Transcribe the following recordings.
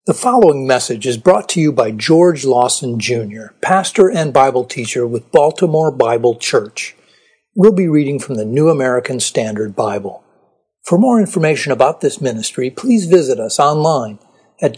The following message is brought to you by George Lawson Jr., pastor and Bible teacher with Baltimore Bible Church. We'll be reading from the New American Standard Bible. For more information about this ministry, please visit us online at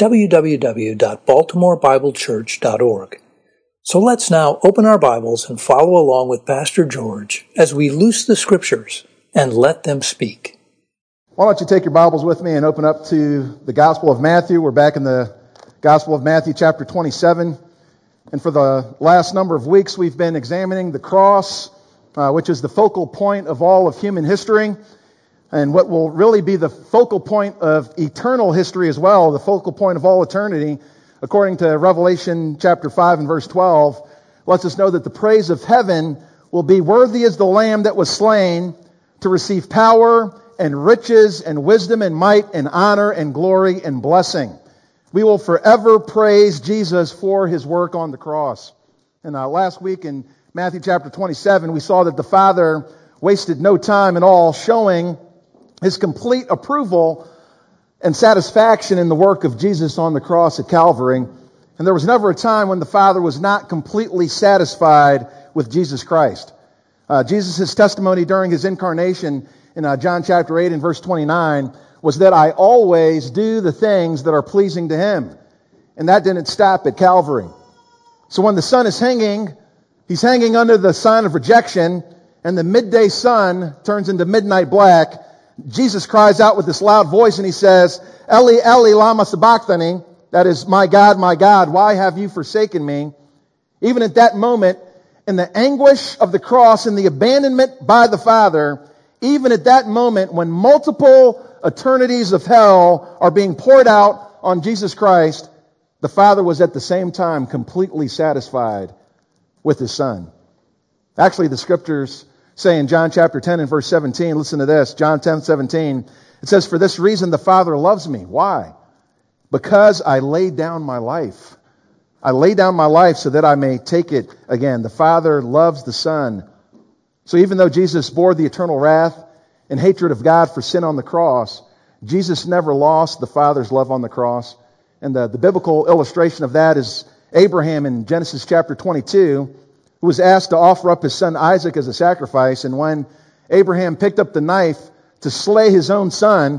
www.baltimorebiblechurch.org. So let's now open our Bibles and follow along with Pastor George as we loose the Scriptures and let them speak. Why don't you take your Bibles with me and open up to the Gospel of Matthew. We're back in the Gospel of Matthew chapter 27. And for the last number of weeks, we've been examining the cross, which is the focal point of all of human history, and what will really be the focal point of eternal history as well, the focal point of all eternity, according to Revelation chapter 5 and verse 12, lets us know that the praise of heaven will be worthy as the Lamb that was slain to receive power and riches and wisdom and might and honor and glory and blessing. We will forever praise Jesus for His work on the cross. And last week in Matthew chapter 27, we saw that the Father wasted no time at all showing His complete approval and satisfaction in the work of Jesus on the cross at Calvary. And there was never a time when the Father was not completely satisfied with Jesus Christ. Jesus' testimony during His incarnation in John chapter 8 and verse 29 was that I always do the things that are pleasing to Him. And that didn't stop at Calvary. So when the sun is hanging, He's hanging under the sign of rejection, and the midday sun turns into midnight black. Jesus cries out with this loud voice and He says, Eli, Eli, lama sabachthani. That is, my God, why have you forsaken me? Even at that moment, in the anguish of the cross and the abandonment by the Father, even at that moment when multiple eternities of hell are being poured out on Jesus Christ, the Father was at the same time completely satisfied with His Son. Actually, the Scriptures say in John chapter 10 and verse 17, listen to this, John 10:17, it says, for this reason the Father loves me. Why? Because I laid down my life. I lay down my life so that I may take it again. The Father loves the Son. So even though Jesus bore the eternal wrath and hatred of God for sin on the cross, Jesus never lost the Father's love on the cross. And the biblical illustration of that is Abraham in Genesis chapter 22, who was asked to offer up his son Isaac as a sacrifice. And when Abraham picked up the knife to slay his own son,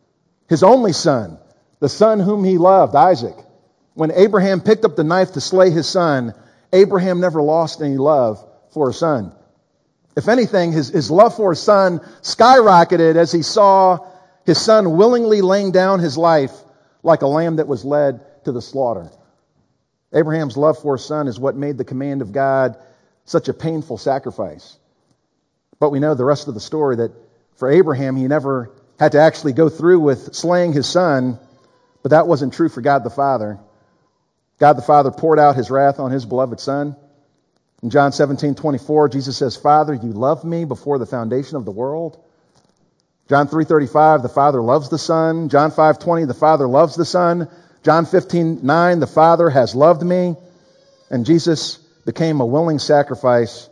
his only son, the son whom he loved, Isaac, when Abraham picked up the knife to slay his son, Abraham never lost any love for his son. If anything, his love for his son skyrocketed as he saw his son willingly laying down his life like a lamb that was led to the slaughter. Abraham's love for his son is what made the command of God such a painful sacrifice. But we know the rest of the story, that for Abraham, he never had to actually go through with slaying his son, but that wasn't true for God the Father. God the Father poured out His wrath on His beloved Son. In John 17:24, Jesus says, Father, you loved me before the foundation of the world. John 3:35, the Father loves the Son. John 5:20, the Father loves the Son. John 15:9, the Father has loved me. And Jesus became a willing sacrifice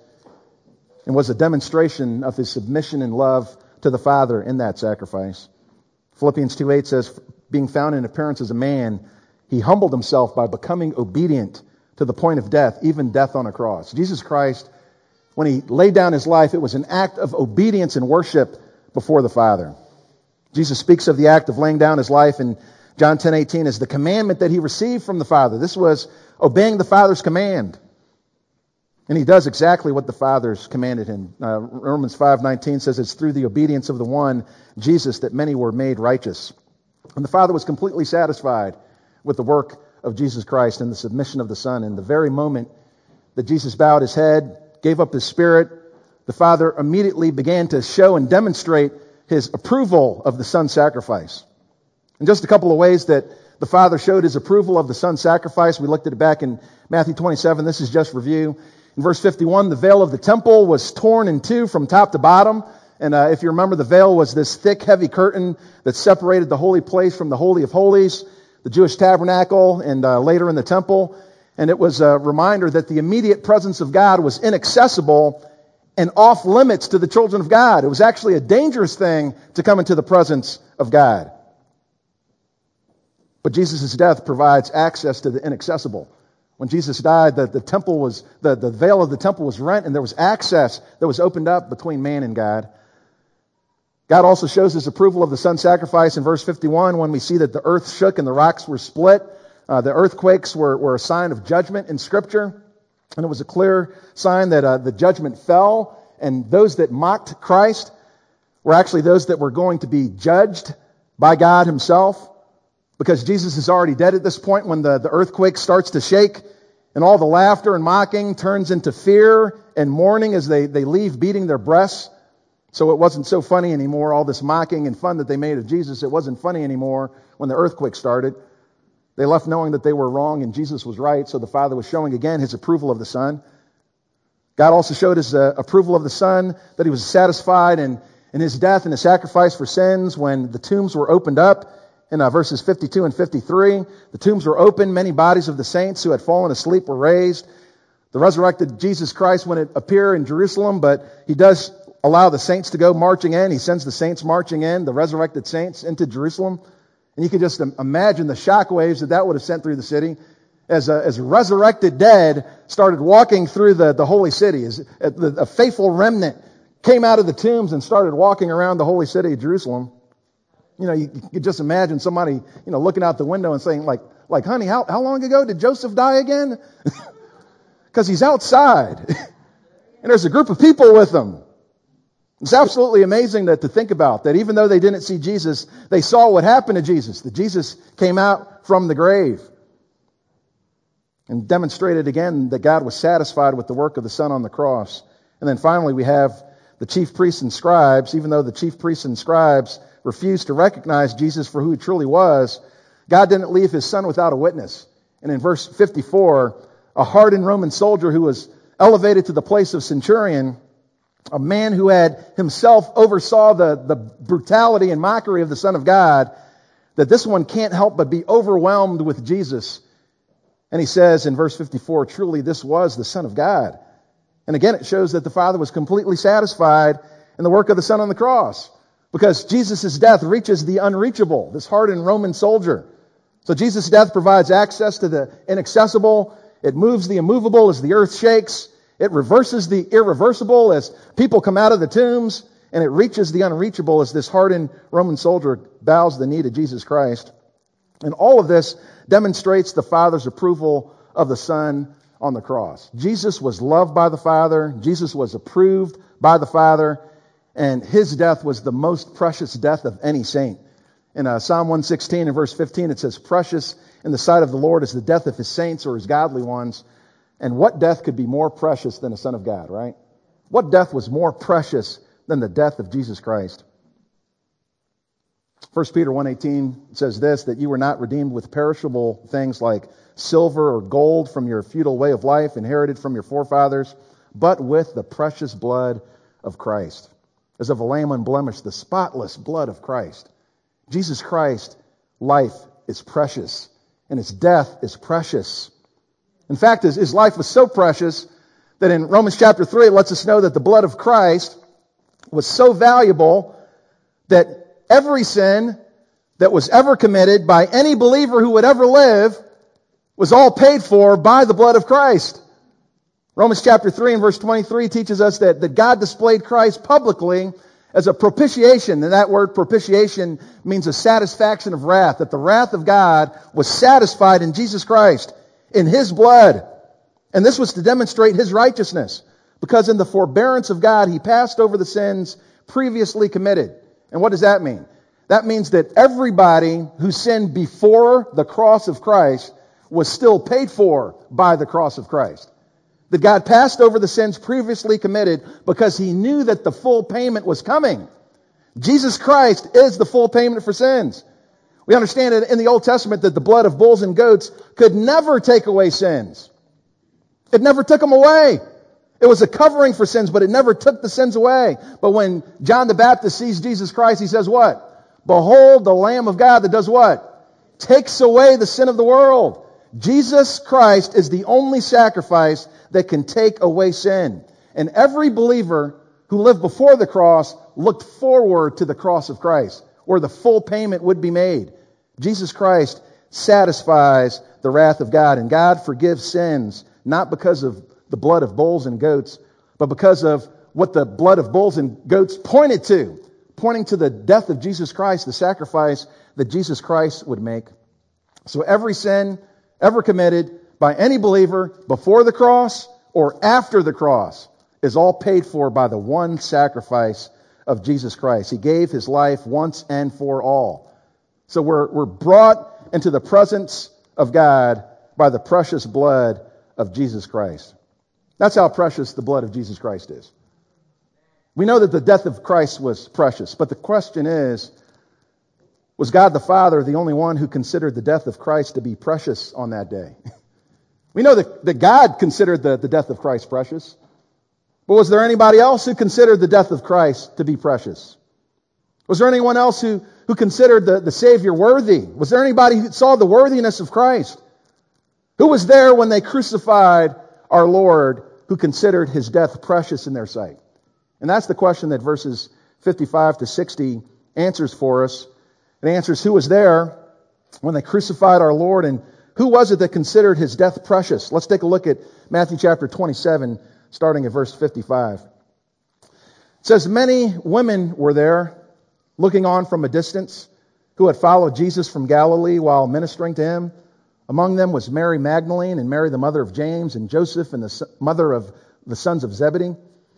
and was a demonstration of His submission and love to the Father in that sacrifice. Philippians 2:8 says, being found in appearance as a man, He humbled Himself by becoming obedient to the point of death, even death on a cross. Jesus Christ, when He laid down His life, it was an act of obedience and worship before the Father. Jesus speaks of the act of laying down His life in John 10:18 as the commandment that He received from the Father. This was obeying the Father's command. And He does exactly what the Father's commanded Him. Romans 5:19 says it's through the obedience of the one, Jesus, that many were made righteous. And the Father was completely satisfied with the work of Jesus Christ and the submission of the Son. In the very moment that Jesus bowed His head, gave up His spirit, the Father immediately began to show and demonstrate His approval of the Son's sacrifice. In just a couple of ways that the Father showed His approval of the Son's sacrifice, we looked at it back in Matthew 27. This is just review. In verse 51, the veil of the temple was torn in two from top to bottom. And if you remember, the veil was this thick, heavy curtain that separated the holy place from the Holy of Holies, the Jewish tabernacle, and later in the temple. And it was a reminder that the immediate presence of God was inaccessible and off limits to the children of God. It was actually a dangerous thing to come into the presence of God. But Jesus' death provides access to the inaccessible. When Jesus died, the temple was, the veil of the temple was rent, and there was access that was opened up between man and God. God also shows his approval of the Son's sacrifice in verse 51 when we see that the earth shook and the rocks were split. The earthquakes were a sign of judgment in Scripture, and it was a clear sign that the judgment fell, and those that mocked Christ were actually those that were going to be judged by God himself, because Jesus is already dead at this point when the earthquake starts to shake, and all the laughter and mocking turns into fear and mourning as they leave beating their breasts. So it wasn't so funny anymore, all this mocking and fun that they made of Jesus. It wasn't funny anymore when the earthquake started. They left knowing that they were wrong and Jesus was right, so the Father was showing again his approval of the Son. God also showed his approval of the Son, that he was satisfied in his death and his sacrifice for sins when the tombs were opened up. In verses 52 and 53, the tombs were opened, many bodies of the saints who had fallen asleep were raised. The resurrected Jesus Christ wouldn't appear in Jerusalem, but he does allow the saints to go marching in. He sends the saints marching in, the resurrected saints, into Jerusalem. And you can just imagine the shockwaves that would have sent through the city as resurrected dead started walking through the holy city. As a faithful remnant came out of the tombs and started walking around the holy city of Jerusalem. You know, you could just imagine somebody, looking out the window and saying, like, honey, how long ago did Joseph die again? Because he's outside. And there's a group of people with him. It's absolutely amazing to think about that even though they didn't see Jesus, they saw what happened to Jesus, that Jesus came out from the grave and demonstrated again that God was satisfied with the work of the Son on the cross. And then finally we have the chief priests and scribes. Even though the chief priests and scribes refused to recognize Jesus for who he truly was, God didn't leave his Son without a witness. And in verse 54, a hardened Roman soldier who was elevated to the place of centurion, a man who had himself oversaw the brutality and mockery of the Son of God, that this one can't help but be overwhelmed with Jesus. And he says in verse 54, truly this was the Son of God. And again, it shows that the Father was completely satisfied in the work of the Son on the cross, because Jesus' death reaches the unreachable, this hardened Roman soldier. So Jesus' death provides access to the inaccessible. It moves the immovable as the earth shakes. It reverses the irreversible as people come out of the tombs, and it reaches the unreachable as this hardened Roman soldier bows the knee to Jesus Christ. And all of this demonstrates the Father's approval of the Son on the cross. Jesus was loved by the Father. Jesus was approved by the Father, and his death was the most precious death of any saint. In Psalm 116 and verse 15, it says, precious in the sight of the Lord is the death of his saints or his godly ones. And what death could be more precious than the Son of God, right? What death was more precious than the death of Jesus Christ? 1 Peter 1:18 says this, that you were not redeemed with perishable things like silver or gold from your futile way of life inherited from your forefathers, but with the precious blood of Christ, as of a lamb unblemished, the spotless blood of Christ. Jesus Christ's life is precious, and his death is precious. In fact, his life was so precious that in Romans chapter 3, it lets us know that the blood of Christ was so valuable that every sin that was ever committed by any believer who would ever live was all paid for by the blood of Christ. Romans chapter 3 and verse 23 teaches us that God displayed Christ publicly as a propitiation. And that word propitiation means a satisfaction of wrath, that the wrath of God was satisfied in Jesus Christ, in his blood. And this was to demonstrate his righteousness, because in the forbearance of God, he passed over the sins previously committed. And what does that mean? That means that everybody who sinned before the cross of Christ was still paid for by the cross of Christ. That God passed over the sins previously committed because he knew that the full payment was coming. Jesus Christ is the full payment for sins. We understand it in the Old Testament that the blood of bulls and goats could never take away sins. It never took them away. It was a covering for sins, but it never took the sins away. But when John the Baptist sees Jesus Christ, he says what? Behold, the Lamb of God that does what? Takes away the sin of the world. Jesus Christ is the only sacrifice that can take away sin. And every believer who lived before the cross looked forward to the cross of Christ, where the full payment would be made. Jesus Christ satisfies the wrath of God. And God forgives sins, not because of the blood of bulls and goats, but because of what the blood of bulls and goats pointed to, pointing to the death of Jesus Christ, the sacrifice that Jesus Christ would make. So every sin ever committed by any believer before the cross or after the cross is all paid for by the one sacrifice of Jesus Christ. He gave his life once and for all. So we're brought into the presence of God by the precious blood of Jesus Christ. That's how precious the blood of Jesus Christ is. We know that the death of Christ was precious, but the question is, was God the Father the only one who considered the death of Christ to be precious on that day? We know that God considered the death of Christ precious, but was there anybody else who considered the death of Christ to be precious? Was there anyone else who considered the Savior worthy? Was there anybody who saw the worthiness of Christ? Who was there when they crucified our Lord, who considered his death precious in their sight? And that's the question that verses 55 to 60 answers for us. It answers who was there when they crucified our Lord, and who was it that considered his death precious? Let's take a look at Matthew chapter 27, starting at verse 55. It says, "Many women were there, looking on from a distance, who had followed Jesus from Galilee while ministering to him. Among them was Mary Magdalene, and Mary the mother of James, and Joseph, and the mother of the sons of Zebedee.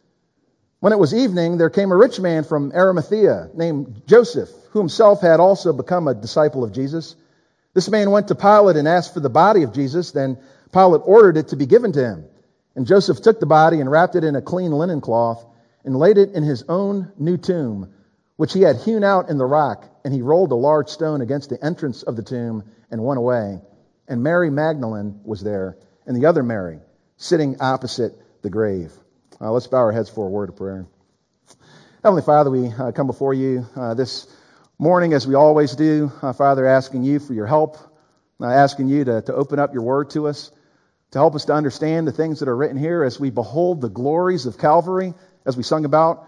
When it was evening, there came a rich man from Arimathea named Joseph, who himself had also become a disciple of Jesus. This man went to Pilate and asked for the body of Jesus. Then Pilate ordered it to be given to him. And Joseph took the body and wrapped it in a clean linen cloth and laid it in his own new tomb, which he had hewn out in the rock. And he rolled a large stone against the entrance of the tomb and went away. And Mary Magdalene was there, and the other Mary, sitting opposite the grave." Let's bow our heads for a word of prayer. Heavenly Father, we come before you this morning as we always do, Father, asking you for your help, asking you to open up your word to us, to help us to understand the things that are written here as we behold the glories of Calvary, as we sung about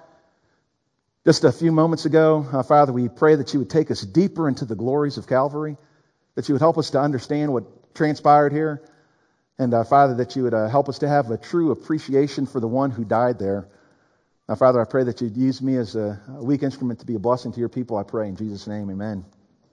just a few moments ago. Father, we pray that you would take us deeper into the glories of Calvary, that you would help us to understand what transpired here. And Father, that you would help us to have a true appreciation for the one who died there. Now, Father, I pray that you'd use me as a weak instrument to be a blessing to your people. I pray in Jesus' name, amen.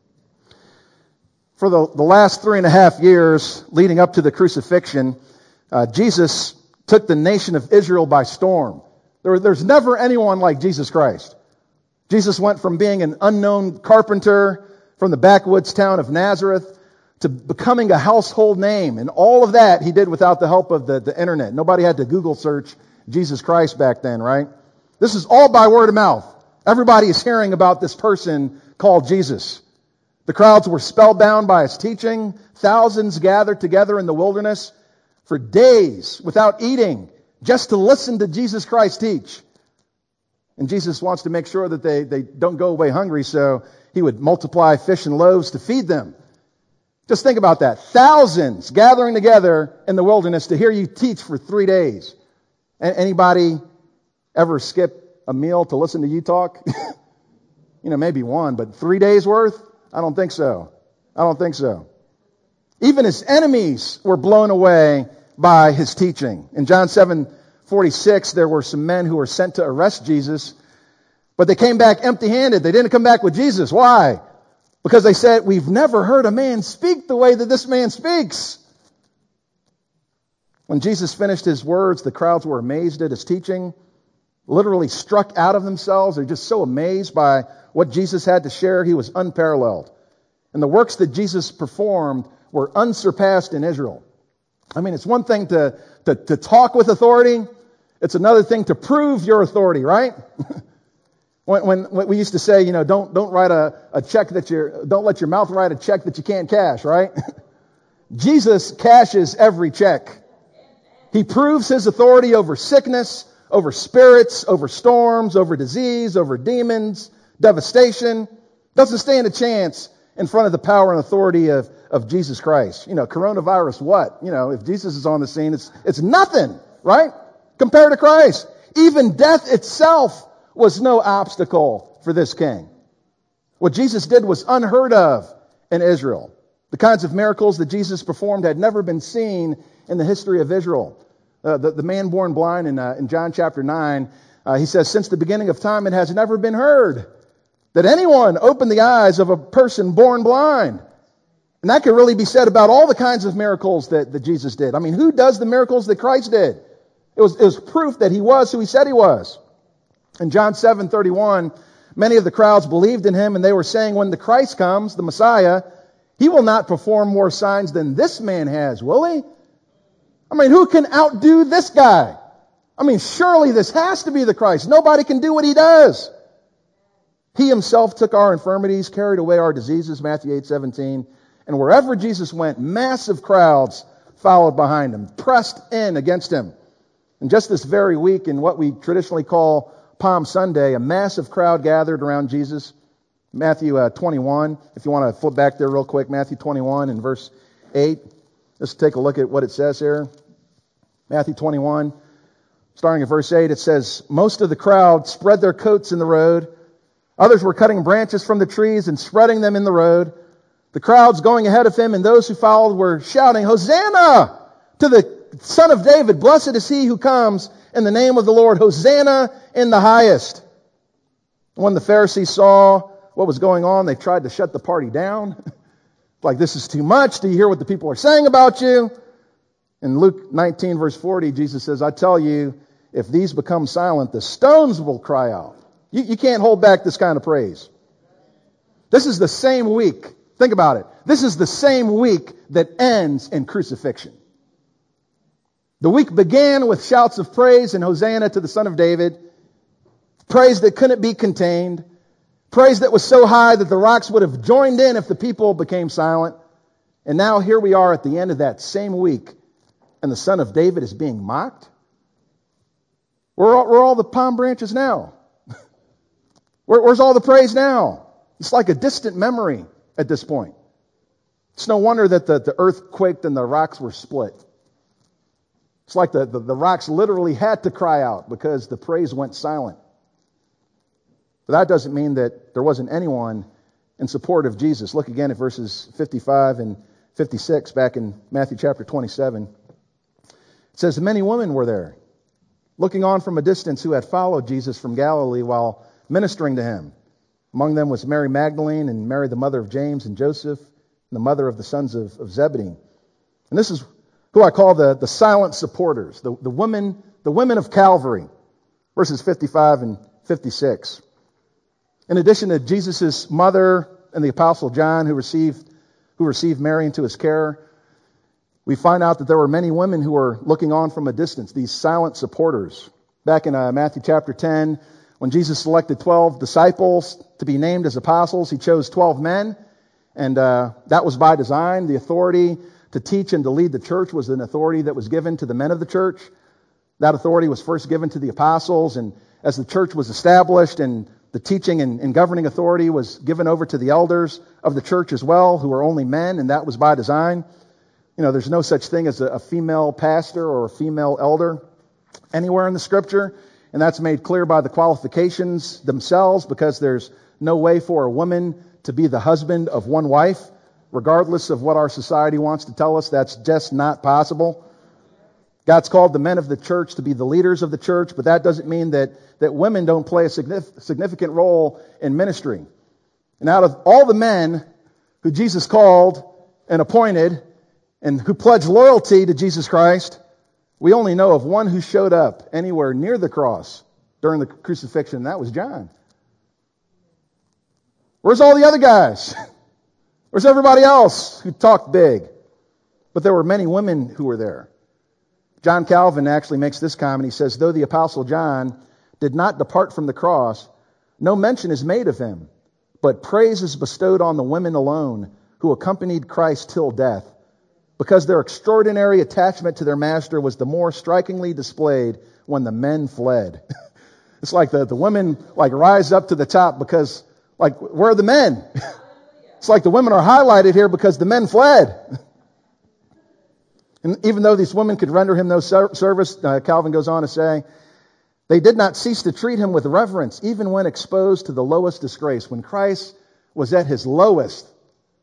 For the last 3.5 years leading up to the crucifixion, Jesus took the nation of Israel by storm. There's never anyone like Jesus Christ. Jesus went from being an unknown carpenter from the backwoods town of Nazareth to becoming a household name. And all of that he did without the help of the internet. Nobody had to Google search Jesus Christ back then, right? This is all by word of mouth. Everybody is hearing about this person called Jesus. The crowds were spellbound by his teaching. Thousands gathered together in the wilderness for days without eating, just to listen to Jesus Christ teach. And Jesus wants to make sure that they don't go away hungry, so he would multiply fish and loaves to feed them. Just think about that. Thousands gathering together in the wilderness to hear you teach for 3 days. Anybody ever skip a meal to listen to you talk? Maybe one, but 3 days worth? I don't think so. Even his enemies were blown away by his teaching. In John 7:46, there were some men who were sent to arrest Jesus, but they came back empty-handed. They didn't come back with Jesus. Why? Because they said, "We've never heard a man speak the way that this man speaks." When Jesus finished his words, the crowds were amazed at his teaching, literally struck out of themselves. They're just so amazed by what Jesus had to share. He was unparalleled. And the works that Jesus performed were unsurpassed in Israel. I mean, it's one thing to talk with authority. It's another thing to prove your authority, right? When we used to say, don't write a check don't let your mouth write a check that you can't cash, right? Jesus cashes every check. He proves his authority over sickness, over spirits, over storms, over disease, over demons, devastation. Doesn't stand a chance in front of the power and authority of Jesus Christ. Coronavirus, what? If Jesus is on the scene, it's nothing, right? Compared to Christ. Even death itself was no obstacle for this king. What Jesus did was unheard of in Israel. The kinds of miracles that Jesus performed had never been seen in the history of Israel. The man born blind in John chapter 9, he says, since the beginning of time, it has never been heard that anyone opened the eyes of a person born blind. And that could really be said about all the kinds of miracles that Jesus did. I mean, who does the miracles that Christ did? It was proof that he was who he said he was. In John 7:31, many of the crowds believed in him, and they were saying, when the Christ comes, the Messiah, he will not perform more signs than this man has, will he? I mean, who can outdo this guy? I mean, surely this has to be the Christ. Nobody can do what he does. He himself took our infirmities, carried away our diseases, Matthew 8:17. And wherever Jesus went, massive crowds followed behind him, pressed in against him. And just this very week, in what we traditionally call Palm Sunday, a massive crowd gathered around Jesus. Matthew 21, if you want to flip back there real quick, Matthew 21 and verse 8. Let's take a look at what it says here. Matthew 21, starting at verse 8, it says, most of the crowd spread their coats in the road. Others were cutting branches from the trees and spreading them in the road. The crowds going ahead of him and those who followed were shouting, Hosanna to the Son of David. Blessed is he who comes in the name of the Lord. Hosanna in the highest. When the Pharisees saw what was going on, they tried to shut the party down. Like, this is too much. Do you hear what the people are saying about you? In Luke 19, verse 40, Jesus says, I tell you, if these become silent, the stones will cry out. You can't hold back this kind of praise. This is the same week. Think about it. This is the same week that ends in crucifixion. The week began with shouts of praise and Hosanna to the Son of David. Praise that couldn't be contained. Praise that was so high that the rocks would have joined in if the people became silent. And now here we are at the end of that same week, and the Son of David is being mocked. Where are all the palm branches now? Where's all the praise now? It's like a distant memory at this point. It's no wonder that the earth quaked and the rocks were split. It's like the rocks literally had to cry out because the praise went silent. But that doesn't mean that there wasn't anyone in support of Jesus. Look again at verses 55 and 56 back in Matthew chapter 27. It says, many women were there, looking on from a distance, who had followed Jesus from Galilee while ministering to him. Among them was Mary Magdalene and Mary, the mother of James and Joseph, and the mother of the sons of Zebedee. And this is who I call the silent supporters, the women of Calvary, verses 55 and 56. In addition to Jesus' mother and the Apostle John, who received Mary into his care, we find out that there were many women who were looking on from a distance, these silent supporters. Back in Matthew chapter 10, when Jesus selected 12 disciples to be named as apostles, he chose 12 men, and that was by design. The authority to teach and to lead the church was an authority that was given to the men of the church. That authority was first given to the apostles, and as the church was established and the teaching and governing authority was given over to the elders of the church as well, who were only men, and that was by design. You know, there's no such thing as a female pastor or a female elder anywhere in the Scripture, and that's made clear by the qualifications themselves, because there's no way for a woman to be the husband of one wife, regardless of what our society wants to tell us. That's just not possible. God's called the men of the church to be the leaders of the church, but that doesn't mean that women don't play a significant role in ministry. And out of all the men who Jesus called and appointed and who pledged loyalty to Jesus Christ, we only know of one who showed up anywhere near the cross during the crucifixion, and that was John. Where's all the other guys? Where's everybody else who talked big? But there were many women who were there. John Calvin actually makes this comment. He says, though the Apostle John did not depart from the cross, no mention is made of him, but praise is bestowed on the women alone who accompanied Christ till death, because their extraordinary attachment to their master was the more strikingly displayed when the men fled. It's like the women rise up to the top because, where are the men? It's like the women are highlighted here because the men fled. And even though these women could render him no service, Calvin goes on to say, they did not cease to treat him with reverence, even when exposed to the lowest disgrace. When Christ was at his lowest,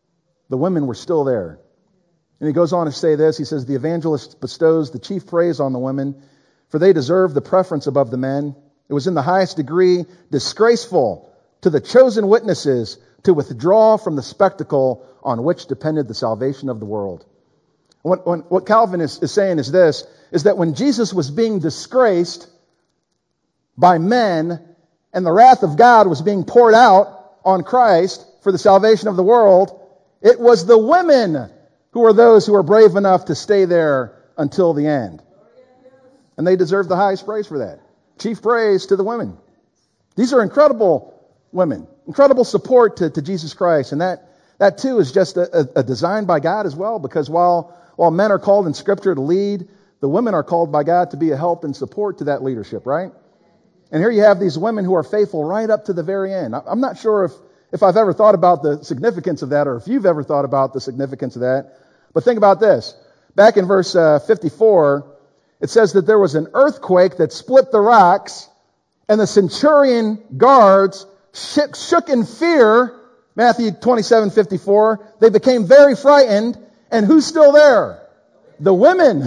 the women were still there. And he goes on to say this. He says, the evangelist bestows the chief praise on the women, for they deserve the preference above the men. It was in the highest degree disgraceful to the chosen witnesses to withdraw from the spectacle on which depended the salvation of the world. What Calvin is saying is this, is that when Jesus was being disgraced by men and the wrath of God was being poured out on Christ for the salvation of the world, it was the women who were those who were brave enough to stay there until the end. And they deserve the highest praise for that. Chief praise to the women. These are incredible women, incredible support to Jesus Christ. And that too is just a design by God as well, because while men are called in Scripture to lead, the women are called by God to be a help and support to that leadership, right? And here you have these women who are faithful right up to the very end. I'm not sure if I've ever thought about the significance of that, or if you've ever thought about the significance of that. But think about this. Back in verse 54, it says that there was an earthquake that split the rocks, and the centurion guards shook in fear. Matthew 27:54. They became very frightened. And who's still there? The women.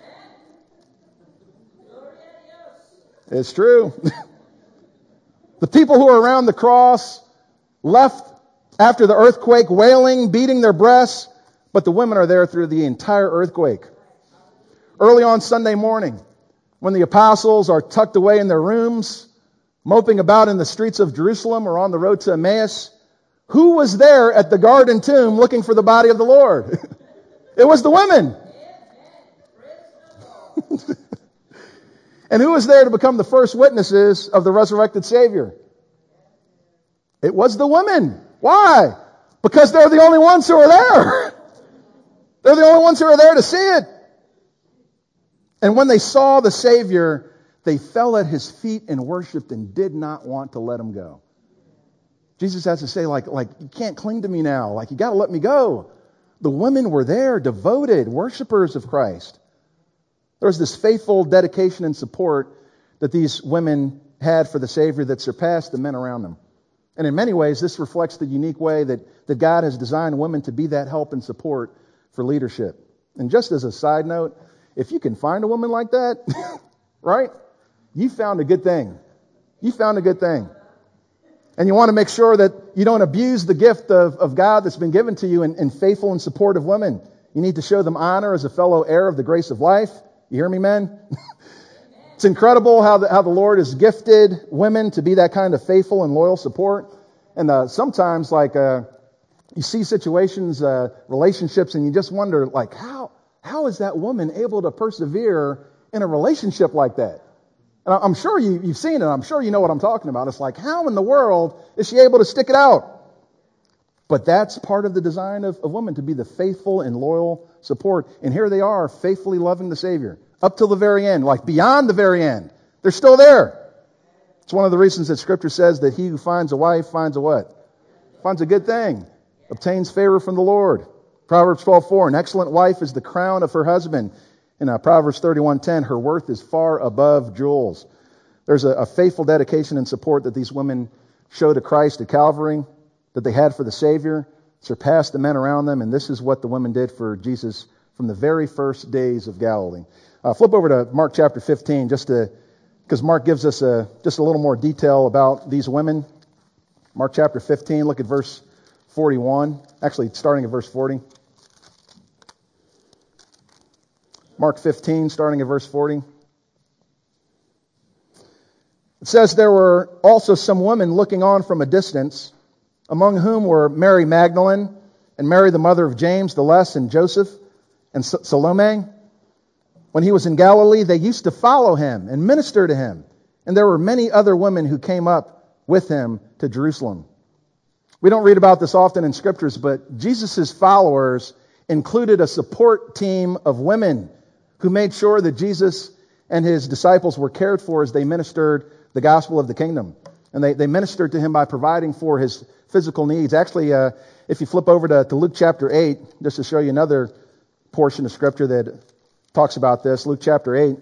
It's true. The people who were around the cross left after the earthquake, wailing, beating their breasts, but the women are there through the entire earthquake. Early on Sunday morning, when the apostles are tucked away in their rooms, moping about in the streets of Jerusalem or on the road to Emmaus, who was there at the garden tomb looking for the body of the Lord? It was the women. And who was there to become the first witnesses of the resurrected Savior? It was the women. Why? Because they're the only ones who are there. They're the only ones who are there to see it. And when they saw the Savior, they fell at His feet and worshiped and did not want to let Him go. Jesus has to say, like, you can't cling to me now. Like, you got to let me go. The women were there, devoted worshipers of Christ. There was this faithful dedication and support that these women had for the Savior that surpassed the men around them. And in many ways, this reflects the unique way that God has designed women to be that help and support for leadership. And just as a side note, if you can find a woman like that, right, you found a good thing. You found a good thing. And you want to make sure that you don't abuse the gift of God that's been given to you in faithful and supportive women. You need to show them honor as a fellow heir of the grace of life. You hear me, men? It's incredible how the Lord has gifted women to be that kind of faithful and loyal support. And sometimes, you see situations, relationships, and you just wonder, how is that woman able to persevere in a relationship like that? And I'm sure you've seen it. I'm sure you know what I'm talking about. It's like, how in the world is she able to stick it out? But that's part of the design of women, to be the faithful and loyal support. And here they are, faithfully loving the Savior up till the very end, like beyond the very end. They're still there. It's one of the reasons that Scripture says that he who finds a wife finds a what? Finds a good thing, obtains favor from the Lord. Proverbs 12:4, an excellent wife is the crown of her husband. In Proverbs 31:10, her worth is far above jewels. There's a faithful dedication and support that these women show to Christ at Calvary, that they had for the Savior, surpassed the men around them, and this is what the women did for Jesus from the very first days of Galilee. Flip over to Mark chapter 15, because Mark gives us just a little more detail about these women. Mark chapter 15, look at verse 41. Actually, starting at verse 40. Mark 15, starting at verse 40. It says, there were also some women looking on from a distance, among whom were Mary Magdalene, and Mary the mother of James the Less, and Joseph, and Salome. When he was in Galilee, they used to follow him and minister to him. And there were many other women who came up with him to Jerusalem. We don't read about this often in Scriptures, but Jesus' followers included a support team of women who made sure that Jesus and his disciples were cared for as they ministered the gospel of the kingdom. And they ministered to him by providing for his physical needs. Actually, if you flip over to Luke chapter 8, just to show you another portion of Scripture that talks about this. Luke chapter 8,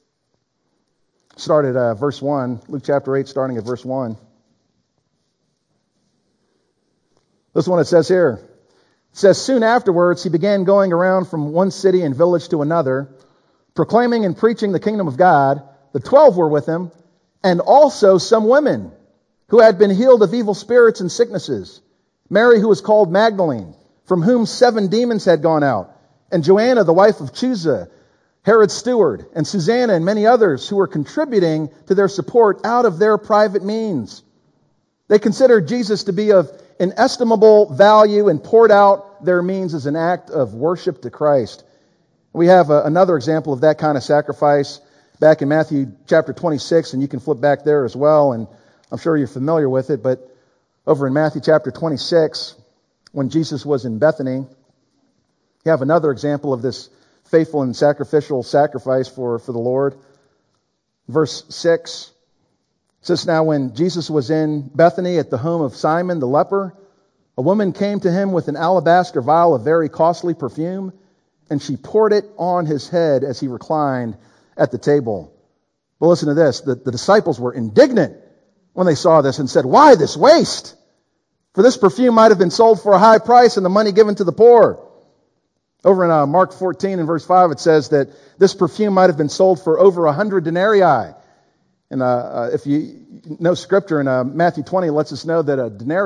start at verse 1. Luke chapter 8, starting at verse 1. This is what it says here. It says, soon afterwards, he began going around from one city and village to another, proclaiming and preaching the kingdom of God. The 12 were with him, and also some women who had been healed of evil spirits and sicknesses. Mary, who was called Magdalene, from whom 7 demons had gone out, and Joanna, the wife of Chuza, Herod's steward, and Susanna, and many others who were contributing to their support out of their private means. They considered Jesus to be of inestimable value and poured out their means as an act of worship to Christ. We have another example of that kind of sacrifice back in Matthew chapter 26, and you can flip back there as well, and I'm sure you're familiar with it, but over in Matthew chapter 26, when Jesus was in Bethany, you have another example of this faithful and sacrificial sacrifice for the Lord. Verse 6 says, now when Jesus was in Bethany at the home of Simon the leper, a woman came to him with an alabaster vial of very costly perfume, and she poured it on his head as he reclined at the table. Well, listen to this. The disciples were indignant when they saw this and said, why this waste? For this perfume might have been sold for a high price and the money given to the poor. Over in Mark 14 and verse 5, it says that this perfume might have been sold for over 100 denarii. And if you know Scripture in Matthew 20, it lets us know that a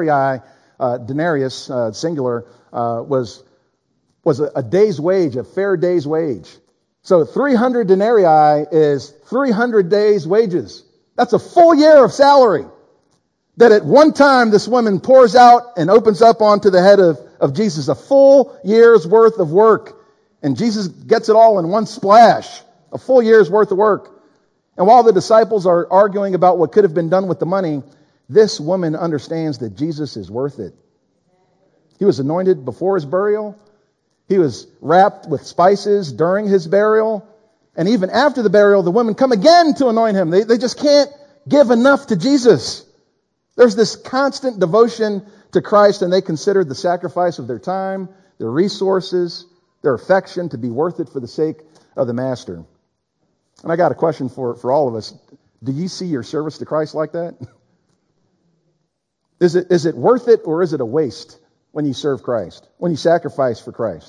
denarius, singular, was a day's wage, a fair day's wage. So 300 denarii is 300 days' wages. That's a full year of salary that at one time this woman pours out and opens up onto the head of Jesus, a full year's worth of work. And Jesus gets it all in one splash, a full year's worth of work. And while the disciples are arguing about what could have been done with the money, this woman understands that Jesus is worth it. He was anointed before his burial. He was wrapped with spices during his burial. And even after the burial, the women come again to anoint him. They just can't give enough to Jesus. There's this constant devotion to Christ, and they considered the sacrifice of their time, their resources, their affection to be worth it for the sake of the Master. And I got a question for all of us. Do you see your service to Christ like that? Is it worth it, or is it a waste when you serve Christ, when you sacrifice for Christ?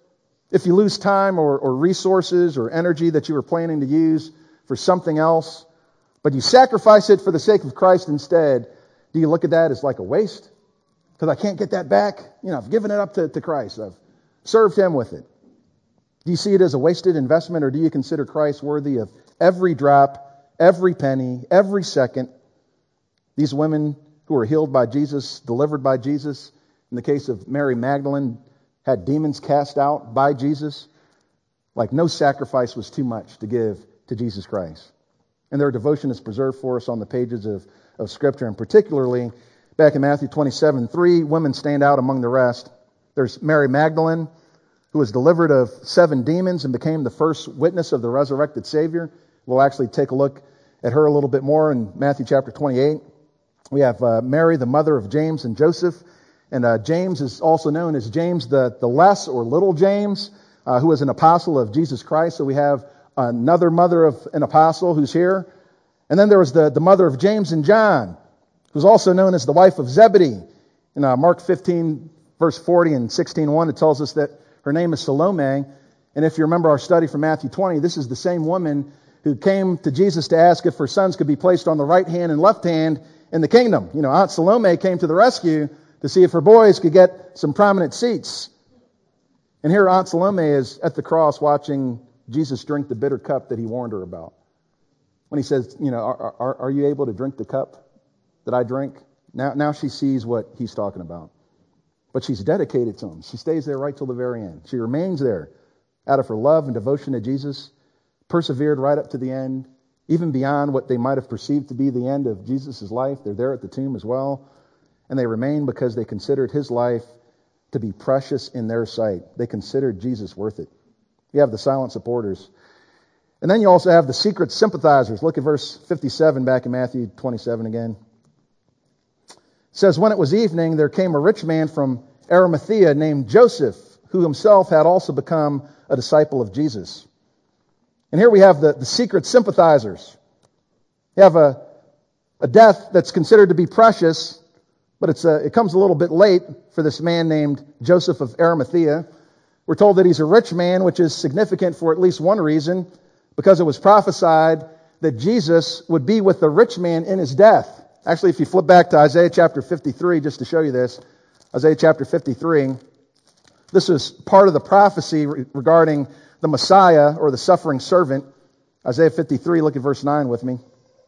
If you lose time or resources or energy that you were planning to use for something else, but you sacrifice it for the sake of Christ instead, do you look at that as like a waste? Because I can't get that back. I've given it up to Christ. I've served him with it. Do you see it as a wasted investment, or do you consider Christ worthy of every drop, every penny, every second? These women who were healed by Jesus, delivered by Jesus, in the case of Mary Magdalene, had demons cast out by Jesus. Like no sacrifice was too much to give to Jesus Christ. And their devotion is preserved for us on the pages of Scripture, and particularly back in Matthew 27, 3 women stand out among the rest. There's Mary Magdalene, who was delivered of 7 demons and became the first witness of the resurrected Savior. We'll actually take a look at her a little bit more in Matthew chapter 28. We have Mary, the mother of James and Joseph. And James is also known as James the Less, or Little James, who was an apostle of Jesus Christ. So we have another mother of an apostle who's here. And then there was the mother of James and John, who's also known as the wife of Zebedee. In Mark 15, verse 40 and 16:1, it tells us that her name is Salome. And if you remember our study from Matthew 20, this is the same woman who came to Jesus to ask if her sons could be placed on the right hand and left hand in the kingdom. Aunt Salome came to the rescue to see if her boys could get some prominent seats. And here Aunt Salome is at the cross watching Jesus drink the bitter cup that he warned her about. When he says, are you able to drink the cup that I drink? Now she sees what he's talking about. But she's dedicated to him. She stays there right till the very end. She remains there out of her love and devotion to Jesus, persevered right up to the end, even beyond what they might have perceived to be the end of Jesus' life. They're there at the tomb as well. And they remain because they considered his life to be precious in their sight. They considered Jesus worth it. You have the silent supporters. And then you also have the secret sympathizers. Look at verse 57 back in Matthew 27 again. It says, when it was evening, there came a rich man from Arimathea named Joseph, who himself had also become a disciple of Jesus. And here we have the secret sympathizers. You have a death that's considered to be precious, but it comes a little bit late for this man named Joseph of Arimathea. We're told that he's a rich man, which is significant for at least one reason, because it was prophesied that Jesus would be with the rich man in his death. Actually, if you flip back to Isaiah chapter 53, just to show you this, Isaiah chapter 53, this is part of the prophecy regarding the Messiah or the suffering servant. Isaiah 53, look at verse 9 with me.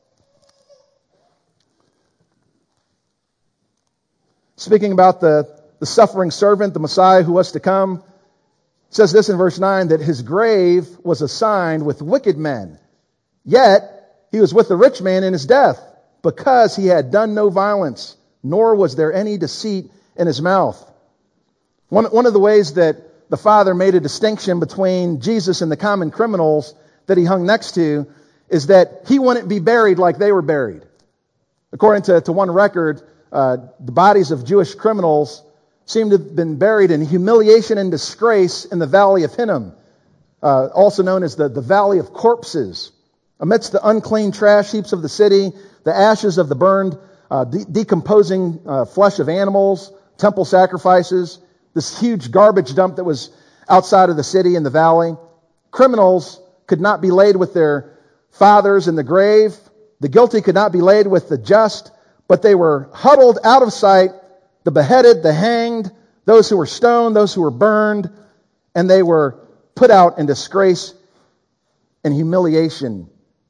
Speaking about the suffering servant, the Messiah who was to come, it says this in verse 9, that his grave was assigned with wicked men, yet he was with the rich man in his death, because he had done no violence, nor was there any deceit in his mouth. One of the ways that the Father made a distinction between Jesus and the common criminals that he hung next to is that he wouldn't be buried like they were buried. According to one record, the bodies of Jewish criminals seem to have been buried in humiliation and disgrace in the Valley of Hinnom, also known as the Valley of Corpses. Amidst the unclean trash heaps of the city, the ashes of the burned, decomposing flesh of animals, temple sacrifices, this huge garbage dump that was outside of the city in the valley. Criminals could not be laid with their fathers in the grave. The guilty could not be laid with the just, but they were huddled out of sight, the beheaded, the hanged, those who were stoned, those who were burned, and they were put out in disgrace and humiliation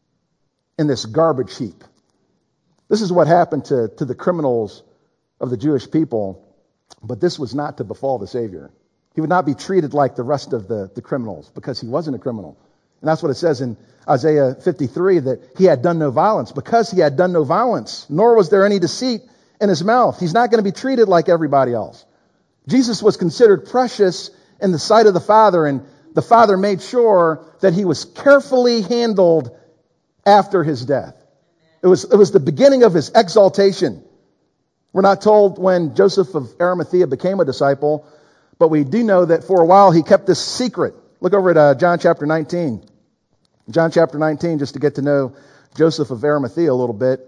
in this garbage heap. This is what happened to the criminals of the Jewish people, but this was not to befall the Savior. He would not be treated like the rest of the criminals, because he wasn't a criminal. And that's what it says in Isaiah 53, that he had done no violence. Because he had done no violence, nor was there any deceit in his mouth. He's not going to be treated like everybody else. Jesus was considered precious in the sight of the Father, and the Father made sure that he was carefully handled after his death. It was the beginning of his exaltation. We're not told when Joseph of Arimathea became a disciple, but we do know that for a while he kept this secret. Look over at John chapter 19. John chapter 19, just to get to know Joseph of Arimathea a little bit.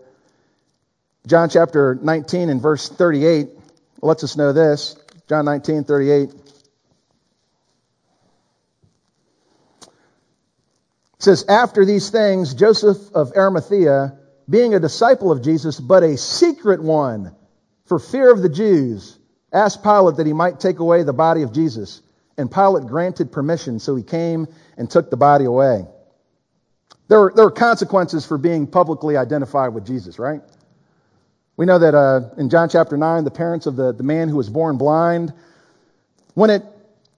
John chapter 19 and verse 38 lets us know this. John 19, 38. It says, after these things, Joseph of Arimathea, being a disciple of Jesus, but a secret one, for fear of the Jews, asked Pilate that he might take away the body of Jesus. And Pilate granted permission, so he came and took the body away. There were consequences for being publicly identified with Jesus, right? We know that in John chapter 9, the parents of the man who was born blind, when it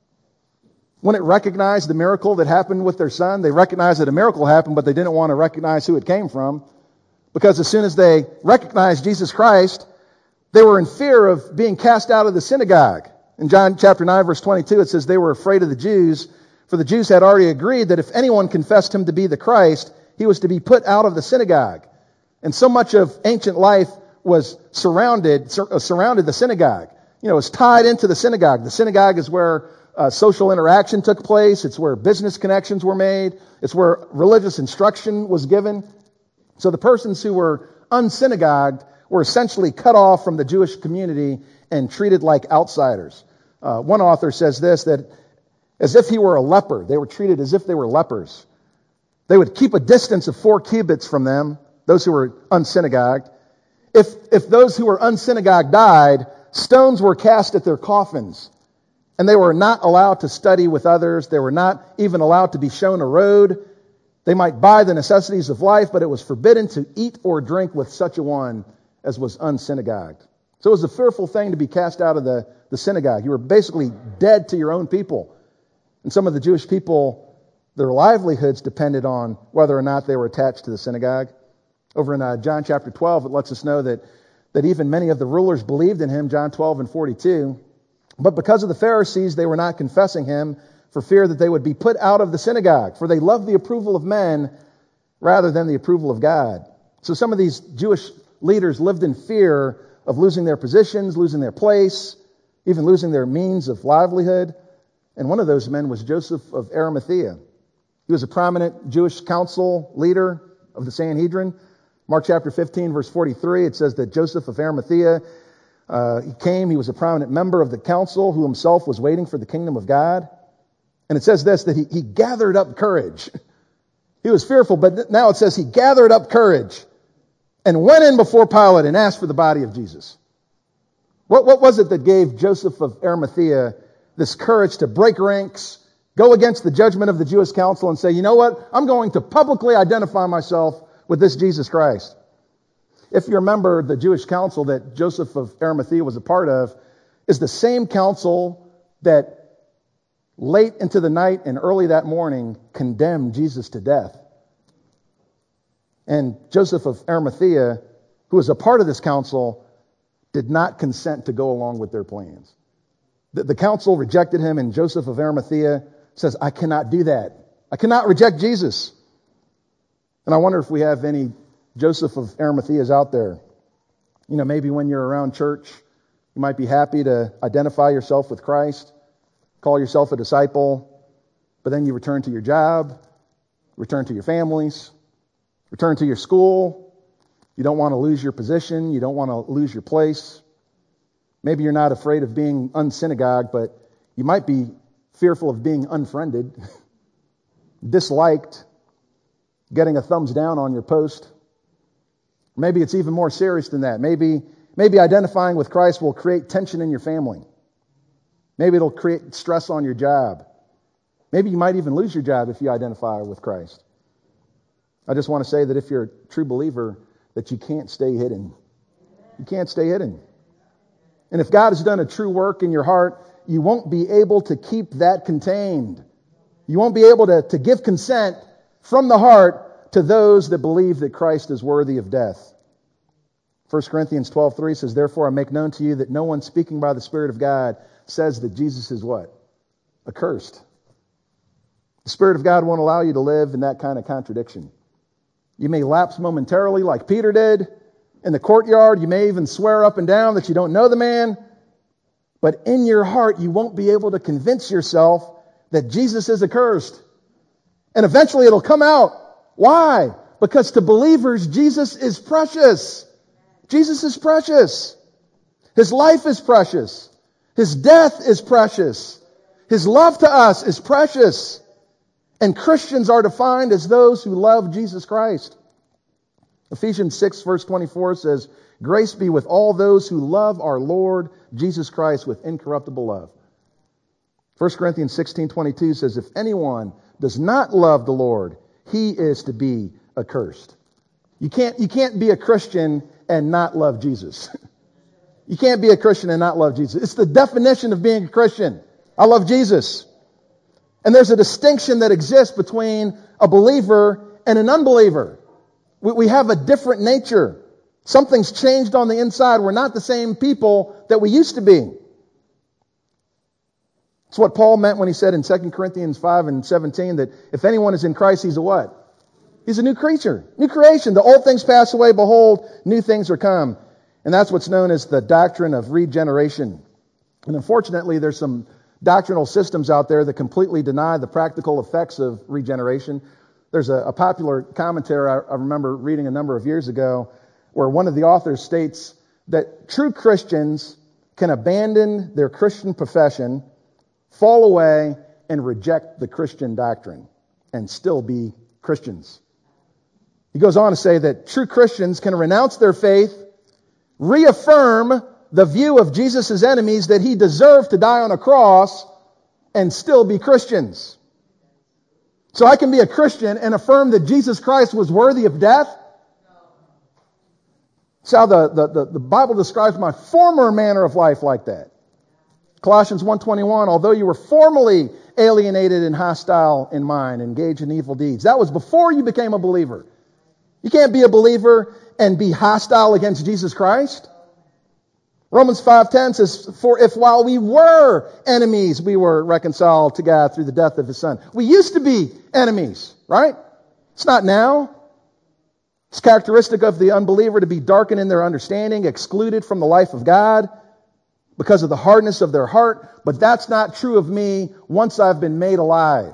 recognized the miracle that happened with their son, they recognized that a miracle happened, but they didn't want to recognize who it came from. Because as soon as they recognized Jesus Christ, they were in fear of being cast out of the synagogue. In John chapter 9, verse 22, it says they were afraid of the Jews, for the Jews had already agreed that if anyone confessed him to be the Christ, he was to be put out of the synagogue. And so much of ancient life was surrounded the synagogue. It was tied into the synagogue. The synagogue is where social interaction took place. It's where business connections were made. It's where religious instruction was given. So the persons who were unsynagogued were essentially cut off from the Jewish community and treated like outsiders. One author says this, that as if he were a leper, they were treated as if they were lepers. They would keep a distance of 4 cubits from them, those who were unsynagogued. If those who were unsynagogued died, stones were cast at their coffins. And they were not allowed to study with others. They were not even allowed to be shown a road. They might buy the necessities of life, but it was forbidden to eat or drink with such a one as was unsynagogued. So it was a fearful thing to be cast out of the synagogue. You were basically dead to your own people. And some of the Jewish people, their livelihoods depended on whether or not they were attached to the synagogue. Over in John chapter 12, it lets us know that even many of the rulers believed in him, John 12 and 42. But because of the Pharisees, they were not confessing him for fear that they would be put out of the synagogue. For they loved the approval of men rather than the approval of God. So some of these Jewish leaders lived in fear of losing their positions, losing their place, even losing their means of livelihood. And one of those men was Joseph of Arimathea. He was a prominent Jewish council leader of the Sanhedrin. Mark chapter 15, verse 43, it says that Joseph of Arimathea He came, he was a prominent member of the council who himself was waiting for the kingdom of God. And it says this, that he gathered up courage. He was fearful, but now it says he gathered up courage and went in before Pilate and asked for the body of Jesus. What was it that gave Joseph of Arimathea this courage to break ranks, go against the judgment of the Jewish council and say, you know what, I'm going to publicly identify myself with this Jesus Christ? If you remember, the Jewish council that Joseph of Arimathea was a part of is the same council that late into the night and early that morning condemned Jesus to death. And Joseph of Arimathea, who was a part of this council, did not consent to go along with their plans. The council rejected him, and Joseph of Arimathea says, I cannot do that. I cannot reject Jesus. And I wonder if we have any Joseph of Arimatheas out there. You know, maybe when you're around church, you might be happy to identify yourself with Christ, call yourself a disciple, but then you return to your job, return to your families, return to your school. You don't want to lose your position. You don't want to lose your place. Maybe you're not afraid of being unsynagogued, but you might be fearful of being unfriended, disliked, getting a thumbs down on your post. Maybe it's even more serious than that. Maybe identifying with Christ will create tension in your family. Maybe it'll create stress on your job. Maybe you might even lose your job if you identify with Christ. I just want to say that if you're a true believer, that you can't stay hidden. You can't stay hidden. And if God has done a true work in your heart, you won't be able to keep that contained. You won't be able to give consent from the heart to those that believe that Christ is worthy of death. 1 Corinthians 12:3 says, therefore I make known to you that no one speaking by the Spirit of God says that Jesus is what? Accursed. The Spirit of God won't allow you to live in that kind of contradiction. You may lapse momentarily like Peter did in the courtyard. You may even swear up and down that you don't know the man. But in your heart, you won't be able to convince yourself that Jesus is accursed. And eventually it'll come out. Why? Because to believers, Jesus is precious. Jesus is precious. His life is precious. His death is precious. His love to us is precious. And Christians are defined as those who love Jesus Christ. Ephesians 6 verse 24 says, grace be with all those who love our Lord Jesus Christ with incorruptible love. 1 Corinthians 16:22 says, if anyone does not love the Lord, he is to be accursed. You can't be a Christian and not love Jesus. You can't be a Christian and not love Jesus. It's the definition of being a Christian. I love Jesus. And there's a distinction that exists between a believer and an unbeliever. We have a different nature. Something's changed on the inside. We're not the same people that we used to be. It's what Paul meant when he said in 2 Corinthians 5:17 that if anyone is in Christ, he's a what? He's a new creature, new creation. The old things pass away. Behold, new things are come. And that's what's known as the doctrine of regeneration. And unfortunately, there's some doctrinal systems out there that completely deny the practical effects of regeneration. There's a popular commentary I remember reading a number of years ago where one of the authors states that true Christians can abandon their Christian profession, fall away, and reject the Christian doctrine and still be Christians. He goes on to say that true Christians can renounce their faith, reaffirm the view of Jesus' enemies that he deserved to die on a cross, and still be Christians. So I can be a Christian and affirm that Jesus Christ was worthy of death. That's how the Bible describes my former manner of life like that. Colossians 1:21, although you were formerly alienated and hostile in mind, engaged in evil deeds. That was before you became a believer. You can't be a believer and be hostile against Jesus Christ. Romans 5:10 says, for if while we were enemies, we were reconciled to God through the death of His Son. We used to be enemies, right? It's not now. It's characteristic of the unbeliever to be darkened in their understanding, excluded from the life of God because of the hardness of their heart. But that's not true of me once I've been made alive.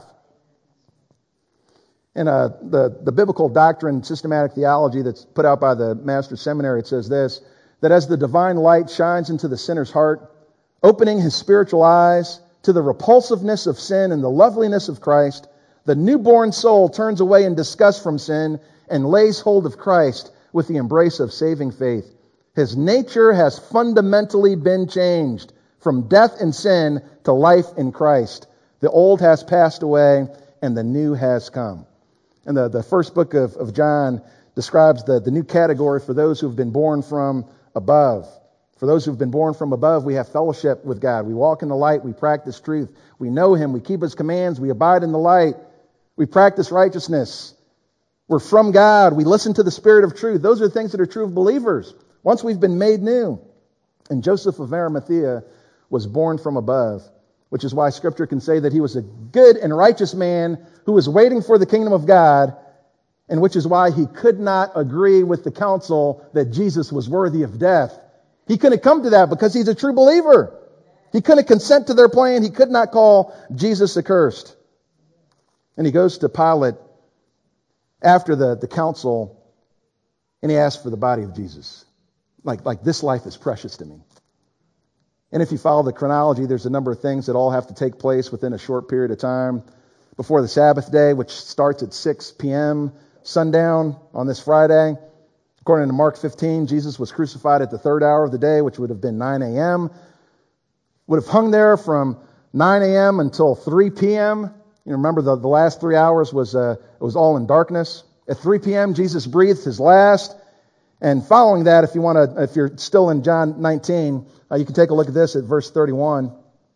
In the biblical doctrine, systematic theology that's put out by the Master's Seminary, it says this, that as the divine light shines into the sinner's heart, opening his spiritual eyes to the repulsiveness of sin and the loveliness of Christ, the newborn soul turns away in disgust from sin and lays hold of Christ with the embrace of saving faith. His nature has fundamentally been changed from death and sin to life in Christ. The old has passed away and the new has come. And the first book of John describes the new category for those who have been born from above. For those who have been born from above, we have fellowship with God. We walk in the light. We practice truth. We know Him. We keep His commands. We abide in the light. We practice righteousness. We're from God. We listen to the Spirit of truth. Those are things that are true of believers once we've been made new. And Joseph of Arimathea was born from above, which is why Scripture can say that he was a good and righteous man who was waiting for the kingdom of God, and which is why he could not agree with the council that Jesus was worthy of death. He couldn't come to that because he's a true believer. He couldn't consent to their plan. He could not call Jesus accursed. And he goes to Pilate after the council, and he asks for the body of Jesus. Like this life is precious to me. And if you follow the chronology, there's a number of things that all have to take place within a short period of time before the Sabbath day, which starts at 6 p.m. sundown on this Friday. According to Mark 15, Jesus was crucified at the third hour of the day, which would have been 9 a.m. Would have hung there from 9 a.m. until 3 p.m. You remember the last 3 hours was all in darkness. At 3 p.m., Jesus breathed his last. And following that, if you're still in John 19, you can take a look at this at verse 31.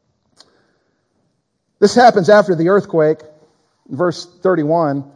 This happens after the earthquake. Verse 31 it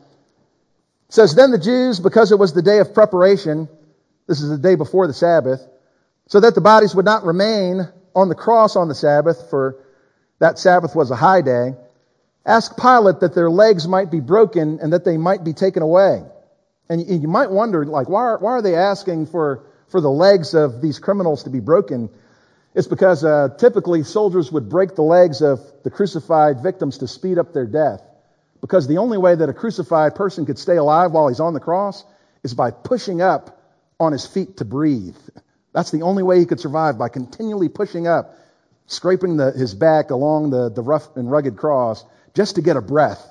says, "Then the Jews, because it was the day of preparation," this is the day before the Sabbath, "so that the bodies would not remain on the cross on the Sabbath, for that Sabbath was a high day, asked Pilate that their legs might be broken and that they might be taken away." And you might wonder, why are they asking for the legs of these criminals to be broken? It's because typically soldiers would break the legs of the crucified victims to speed up their death. Because the only way that a crucified person could stay alive while he's on the cross is by pushing up on his feet to breathe. That's the only way he could survive, by continually pushing up, scraping his back along the rough and rugged cross just to get a breath.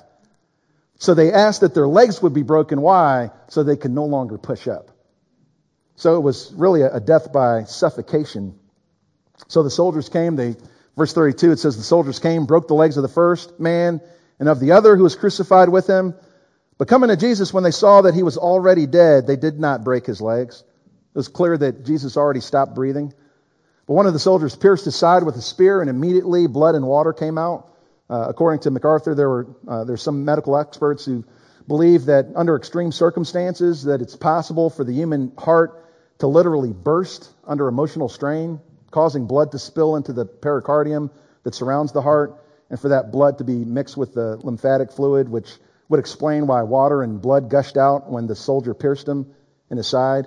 So they asked that their legs would be broken. Why? So they could no longer push up. So it was really a death by suffocation. So the soldiers came, verse 32, it says, "The soldiers came, broke the legs of the first man and of the other who was crucified with him. But coming to Jesus, when they saw that he was already dead, they did not break his legs." It was clear that Jesus already stopped breathing. But one of the soldiers pierced his side with a spear, and immediately blood and water came out. According to MacArthur, there's some medical experts who believe that under extreme circumstances that it's possible for the human heart to literally burst under emotional strain, causing blood to spill into the pericardium that surrounds the heart, and for that blood to be mixed with the lymphatic fluid, which would explain why water and blood gushed out when the soldier pierced him in his side.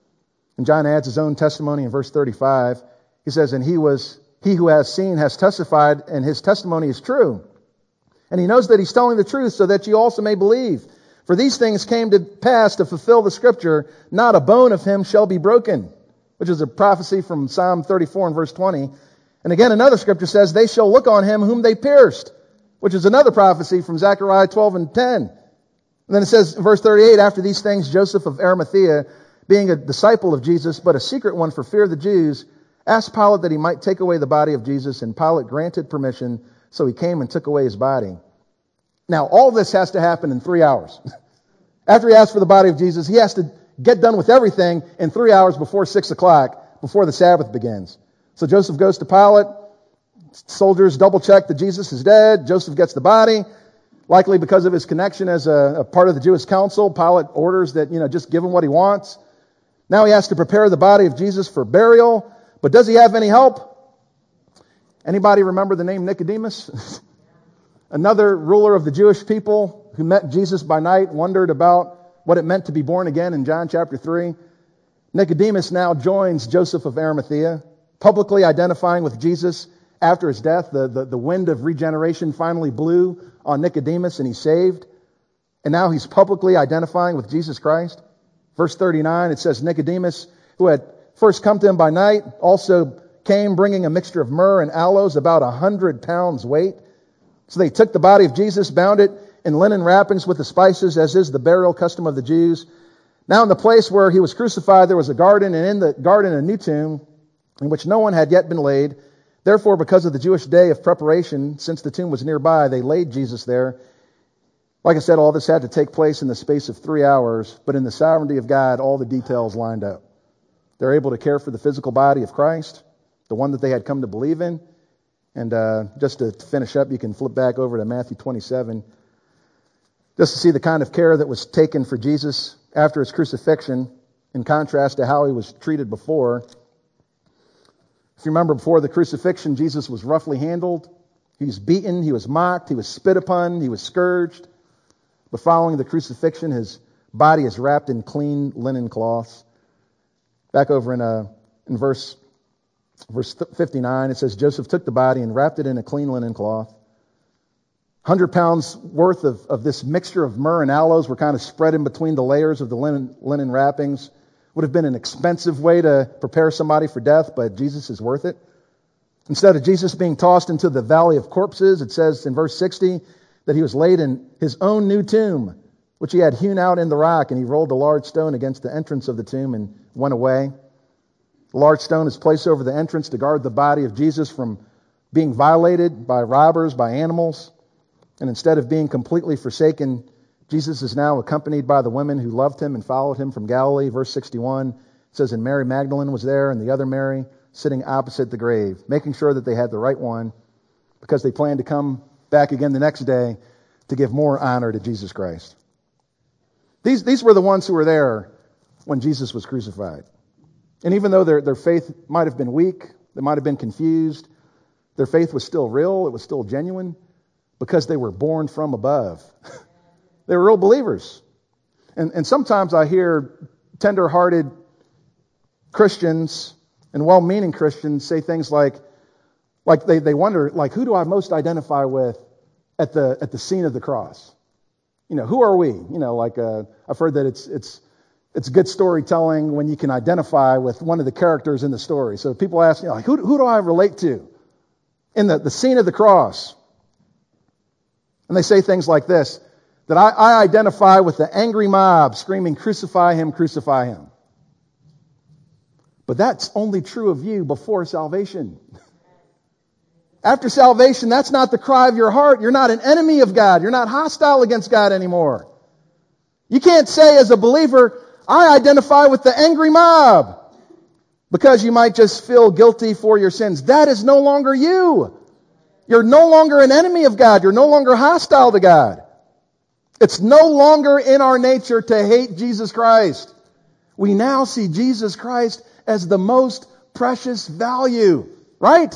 And John adds his own testimony in verse 35. He says, "And he who has seen has testified, and his testimony is true. And he knows that he's telling the truth, so that you also may believe. For these things came to pass to fulfill the Scripture, not a bone of him shall be broken," which is a prophecy from Psalm 34 and verse 20. And again, another Scripture says, "They shall look on him whom they pierced," which is another prophecy from Zechariah 12 and 10. And then it says in verse 38, "After these things, Joseph of Arimathea, being a disciple of Jesus, but a secret one for fear of the Jews, asked Pilate that he might take away the body of Jesus, and Pilate granted permission, so he came and took away his body." Now, all this has to happen in 3 hours. After he asked for the body of Jesus, he has to get done with everything in 3 hours before 6 o'clock, before the Sabbath begins. So Joseph goes to Pilate. Soldiers double check that Jesus is dead. Joseph gets the body. Likely because of his connection as a part of the Jewish council, Pilate orders that, just give him what he wants. Now he has to prepare the body of Jesus for burial. But does he have any help? Anybody remember the name Nicodemus? Another ruler of the Jewish people who met Jesus by night, wondered about what it meant to be born again in John chapter 3. Nicodemus now joins Joseph of Arimathea, publicly identifying with Jesus after his death. The wind of regeneration finally blew on Nicodemus and he's saved. And now he's publicly identifying with Jesus Christ. Verse 39, it says, "Nicodemus, who had first come to him by night also came bringing a mixture of myrrh and aloes, about 100 pounds weight. So they took the body of Jesus, bound it in linen wrappings with the spices, as is the burial custom of the Jews. Now in the place where he was crucified, there was a garden, and in the garden a new tomb, in which no one had yet been laid. Therefore, because of the Jewish day of preparation, since the tomb was nearby, they laid Jesus there. Like I said, all this had to take place in the space of 3 hours, but in the sovereignty of God, all the details lined up. They're able to care for the physical body of Christ, the one that they had come to believe in. And just to finish up, you can flip back over to Matthew 27, just to see the kind of care that was taken for Jesus after his crucifixion, in contrast to how he was treated before. If you remember, before the crucifixion, Jesus was roughly handled. He was beaten, he was mocked, he was spit upon, he was scourged. But following the crucifixion, his body is wrapped in clean linen cloths. Back over in verse 59, it says, Joseph took the body and wrapped it in a clean linen cloth. 100 pounds worth of this mixture of myrrh and aloes were kind of spread in between the layers of the linen wrappings. Would have been an expensive way to prepare somebody for death, but Jesus is worth it. Instead of Jesus being tossed into the valley of corpses, it says in verse 60 that he was laid in his own new tomb, which he had hewn out in the rock, and he rolled a large stone against the entrance of the tomb and went away. The large stone is placed over the entrance to guard the body of Jesus from being violated by robbers, by animals. And instead of being completely forsaken, Jesus is now accompanied by the women who loved him and followed him from Galilee. Verse 61 says, and Mary Magdalene was there, and the other Mary sitting opposite the grave, making sure that they had the right one, because they planned to come back again the next day to give more honor to Jesus Christ. These were the ones who were there when Jesus was crucified. And even though their faith might have been weak, they might have been confused, their faith was still real, it was still genuine, because they were born from above. They were real believers. And sometimes I hear tender-hearted Christians and well-meaning Christians say things like they wonder, like, who do I most identify with at the scene of the cross? You know, who are we? You know, like I've heard that it's good storytelling when you can identify with one of the characters in the story. So people ask, you know, like, who do I relate to in the scene of the cross? And they say things like this, that I identify with the angry mob screaming, crucify him, crucify him. But that's only true of you before salvation. After salvation, that's not the cry of your heart. You're not an enemy of God. You're not hostile against God anymore. You can't say as a believer, I identify with the angry mob, because you might just feel guilty for your sins. That is no longer you. You're no longer an enemy of God. You're no longer hostile to God. It's no longer in our nature to hate Jesus Christ. We now see Jesus Christ as the most precious value, right?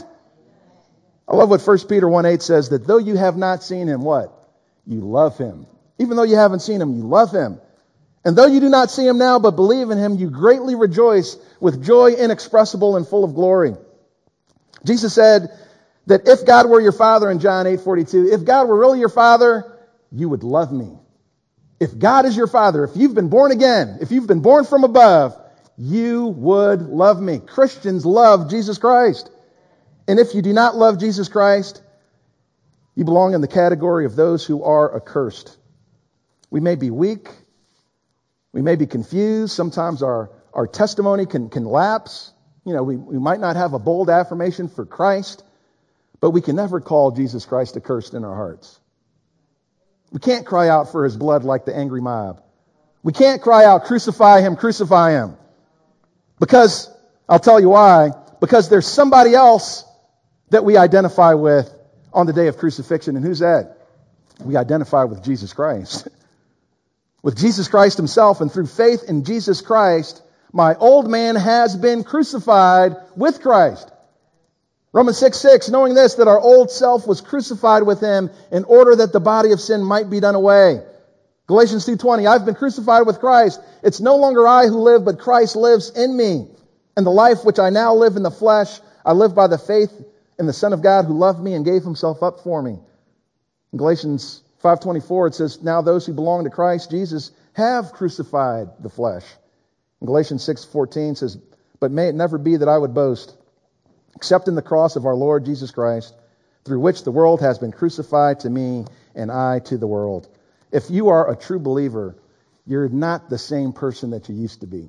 I love what 1 Peter 1:8 says, that though you have not seen him, what? You love him. Even though you haven't seen him, you love him. And though you do not see him now, but believe in him, you greatly rejoice with joy inexpressible and full of glory. Jesus said that if God were your father in John 8:42, if God were really your father, you would love me. If God is your father, if you've been born again, if you've been born from above, you would love me. Christians love Jesus Christ. And if you do not love Jesus Christ, you belong in the category of those who are accursed. We may be weak. We may be confused. Sometimes our testimony can lapse. You know, we might not have a bold affirmation for Christ, but we can never call Jesus Christ accursed in our hearts. We can't cry out for his blood like the angry mob. We can't cry out, crucify him, crucify him. Because, I'll tell you why, because there's somebody else that we identify with on the day of crucifixion. And who's that? We identify with Jesus Christ. With Jesus Christ himself, and through faith in Jesus Christ, my old man has been crucified with Christ. Romans 6:6, knowing this, that our old self was crucified with him in order that the body of sin might be done away. Galatians 2:20, I've been crucified with Christ. It's no longer I who live, but Christ lives in me. And the life which I now live in the flesh, I live by the faith in the Son of God who loved me and gave himself up for me. In Galatians 5:24, it says, now those who belong to Christ Jesus have crucified the flesh. In Galatians 6:14 says, but may it never be that I would boast, except in the cross of our Lord Jesus Christ, through which the world has been crucified to me and I to the world. If you are a true believer, you're not the same person that you used to be.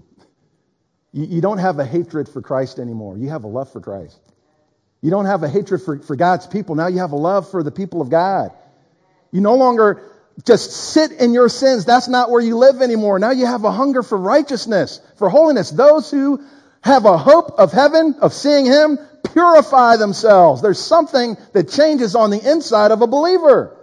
You don't have a hatred for Christ anymore. You have a love for Christ. You don't have a hatred for God's people. Now you have a love for the people of God. You no longer just sit in your sins. That's not where you live anymore. Now you have a hunger for righteousness, for holiness. Those who have a hope of heaven, of seeing Him, purify themselves. There's something that changes on the inside of a believer.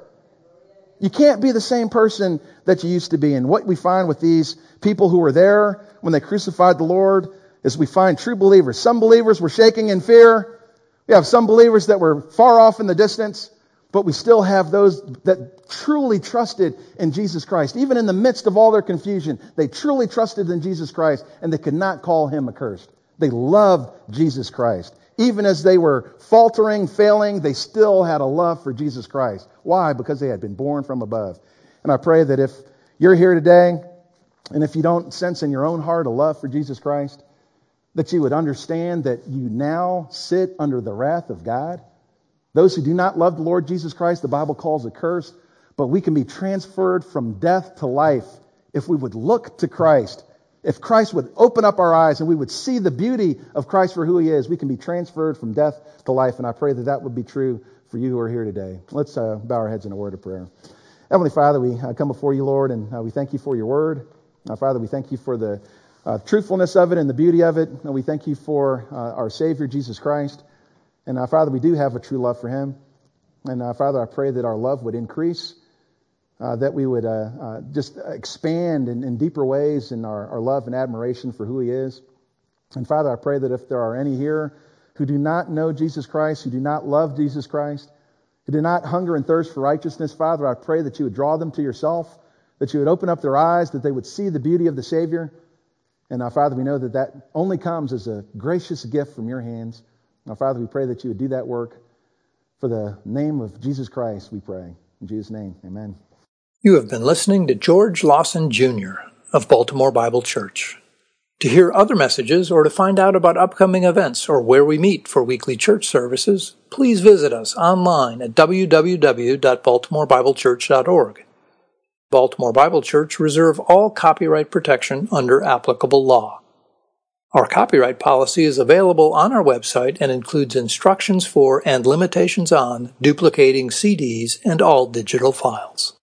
You can't be the same person that you used to be. And what we find with these people who were there when they crucified the Lord is we find true believers. Some believers were shaking in fear. We have some believers that were far off in the distance, but we still have those that truly trusted in Jesus Christ. Even in the midst of all their confusion, they truly trusted in Jesus Christ, and they could not call Him accursed. They loved Jesus Christ. Even as they were faltering, failing, they still had a love for Jesus Christ. Why? Because they had been born from above. And I pray that if you're here today, and if you don't sense in your own heart a love for Jesus Christ, that you would understand that you now sit under the wrath of God. Those who do not love the Lord Jesus Christ, the Bible calls accursed, but we can be transferred from death to life if we would look to Christ. If Christ would open up our eyes and we would see the beauty of Christ for who He is, we can be transferred from death to life. And I pray that that would be true for you who are here today. Let's bow our heads in a word of prayer. Heavenly Father, we come before you, Lord, and we thank you for your word. Father, we thank you for the truthfulness of it and the beauty of it. And we thank you for our Savior, Jesus Christ. And Father, we do have a true love for Him. And Father, I pray that our love would increase, that we would just expand in deeper ways in our love and admiration for who He is. And Father, I pray that if there are any here who do not know Jesus Christ, who do not love Jesus Christ, who do not hunger and thirst for righteousness, Father, I pray that you would draw them to yourself, that you would open up their eyes, that they would see the beauty of the Savior. And Father, we know that that only comes as a gracious gift from your hands. Now, Father, we pray that you would do that work. For the name of Jesus Christ, we pray. In Jesus' name, amen. You have been listening to George Lawson Jr. of Baltimore Bible Church. To hear other messages or to find out about upcoming events or where we meet for weekly church services, please visit us online at www.baltimorebiblechurch.org. Baltimore Bible Church reserve all copyright protection under applicable law. Our copyright policy is available on our website and includes instructions for and limitations on duplicating CDs and all digital files.